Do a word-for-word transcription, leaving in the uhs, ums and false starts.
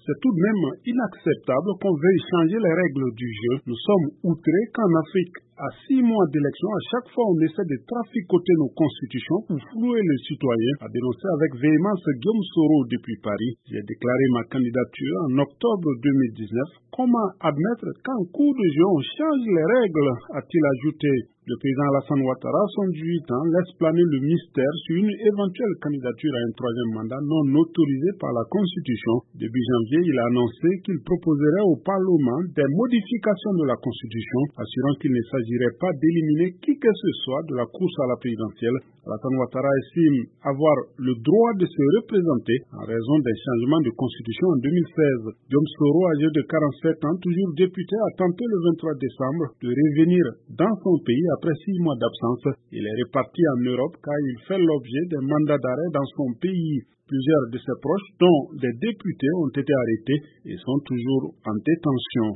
C'est tout de même inacceptable qu'on veuille changer les règles du jeu. Nous sommes outrés qu'en Afrique, à six mois d'élection, à chaque fois on essaie de traficoter nos constitutions pour flouer les citoyens, a dénoncé avec véhémence Guillaume Soro depuis Paris. J'ai déclaré ma candidature en octobre deux mille dix-neuf. Comment admettre qu'en cours de jeu on change les règles, a-t-il ajouté. Le président Alassane Ouattara, soixante-dix-huit ans, laisse planer le mystère sur une éventuelle candidature à un troisième mandat non autorisé par la Constitution. Début janvier, il a annoncé qu'il proposerait au Parlement des modifications de la Constitution, assurant qu'il ne s'agirait pas d'éliminer qui que ce soit de la course à la présidentielle. Alassane Ouattara estime avoir le droit de se représenter en raison des changements de Constitution en deux mille seize. Guillaume Soro, âgé de quarante-sept ans, toujours député, a tenté le vingt-trois décembre de revenir dans son pays après six mois d'absence. Il est reparti en Europe car il fait l'objet d'un mandat d'arrêt dans son pays. Plusieurs de ses proches, dont des députés, ont été arrêtés et sont toujours en détention.